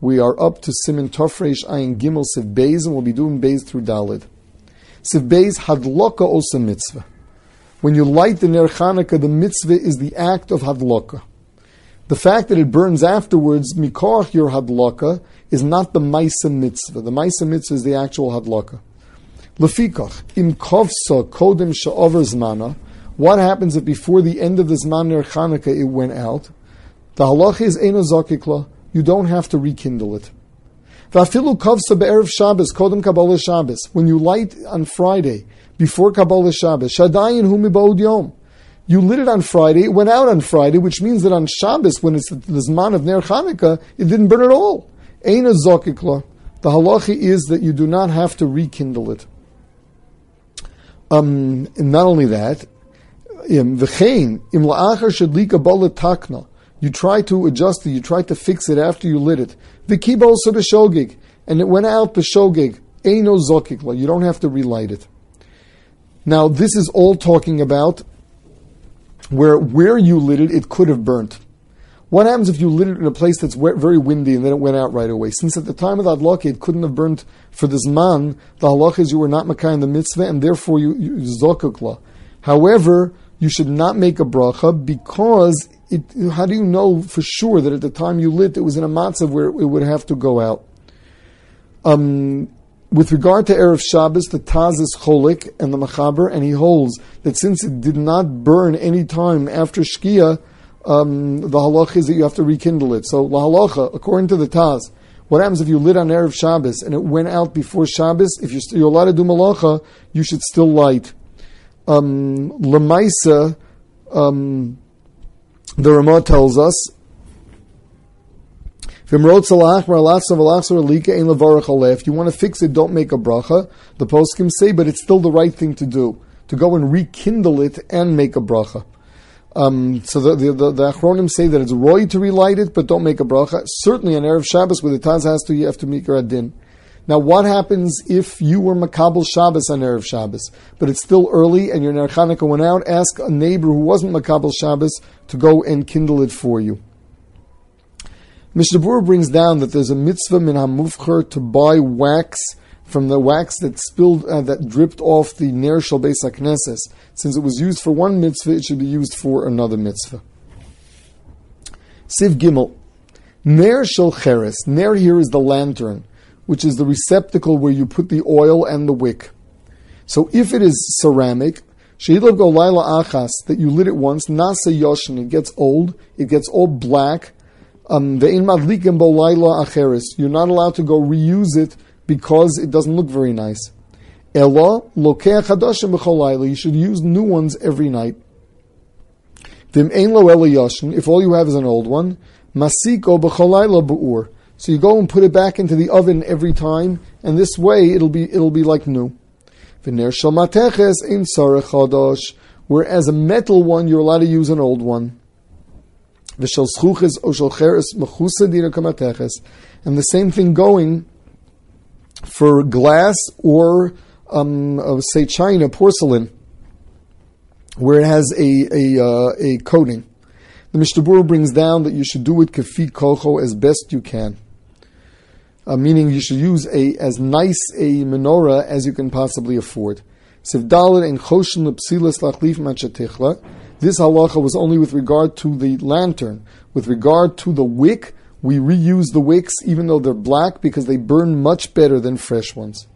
We are up to Siman Tofresh Ayin Gimel Siv Beis, and we'll be doing Beis through Dalid. Siv Beis, Hadloka also mitzvah. When you light the Ner Chanukah, the mitzvah is the act of Hadloka. The fact that it burns afterwards, Mikoach your Hadloka, is not the Maisa mitzvah. The Maisa mitzvah is the actual Hadloka. Lefikach, Im Kovsa Kodem Sha'over Zmana, what happens if before the end of the Zman Ner Chanukah it went out? The halacha is Eino Zokikla, you don't have to rekindle it. V'afilu Kovsa Be'erev Shabbos, Kodem Kabbalah Shabbos, when you light on Friday, before Kabbalah Shabbos, Shadayin Hu Miba'od Yom, you lit it on Friday, it went out on Friday, which means that on Shabbos, when it's the Zman of Ner Chanukah, it didn't burn at all. Eino Zokikla, the halacha is that you do not have to rekindle it. And not only that, V'chein, im la'achar shadlika bala takna, you try to adjust it, you try to fix it after you lit it. V'kiba also b'shogig, and it went out b'shogig. Eino zokikla, you don't have to relight it. Now, this is all talking about where you lit it, it could have burnt. What happens if you lit it in a place that's very windy and then it went out right away? Since at the time of the hadlaka it couldn't have burnt for the zman, the halach is you were not makayim the mitzvah, and therefore you zokikla. However, you should not make a bracha because how do you know for sure that at the time you lit it was in a matzav where it would have to go out? With regard to Erev Shabbos, the Taz is cholik and the Machaber, and he holds that since it did not burn any time after Shkia, the halacha is that you have to rekindle it. So, la halacha, according to the Taz, what happens if you lit on Erev Shabbos and it went out before Shabbos? If you're allowed to do malacha, you should still light. Lemaisa, the Ramah tells us, if you want to fix it, don't make a bracha. The poskim say, but it's still the right thing to do, to go and rekindle it and make a bracha. So the Achronim say that it's roy to relight it, but don't make a bracha. Certainly on Erev Shabbos, where the Taz has to, you have to make a din. Now, what happens if you were Makabel Shabbos on Erev Shabbos, but it's still early and your Ner Chanukah went out? Ask a neighbor who wasn't Makabel Shabbos to go and kindle it for you. Mishnah Berurah brings down that there's a mitzvah min hamufcher to buy wax from the wax that spilled, that dripped off the Ner Shel Beis HaKnesses. Since it was used for one mitzvah, it should be used for another mitzvah. Siv Gimel, Ner Shel Cheres. Ner here is the lantern, which is the receptacle where you put the oil and the wick. So if it is ceramic, she'idlav go laila achas, that you lit it once, nasa yoshin, it gets old, it gets all black, ve'in madlikim bo laila acheres, you're not allowed to go reuse it because it doesn't look very nice. Ella lokeh chadashim b'chol laila, you should use new ones every night. V'im ein lo ela yoshin, if all you have is an old one, masiko b'chol laila bu'ur, so you go and put it back into the oven every time, and this way it'll be like new. Whereas a metal one, you're allowed to use an old one. And the same thing going for glass or say china, porcelain, where it has a coating. The Mishnah Berurah brings down that you should do it kafi kocho as best you can. Meaning you should use as nice a menorah as you can possibly afford. This halacha was only with regard to the lantern. With regard to the wick, we reuse the wicks even though they're black because they burn much better than fresh ones.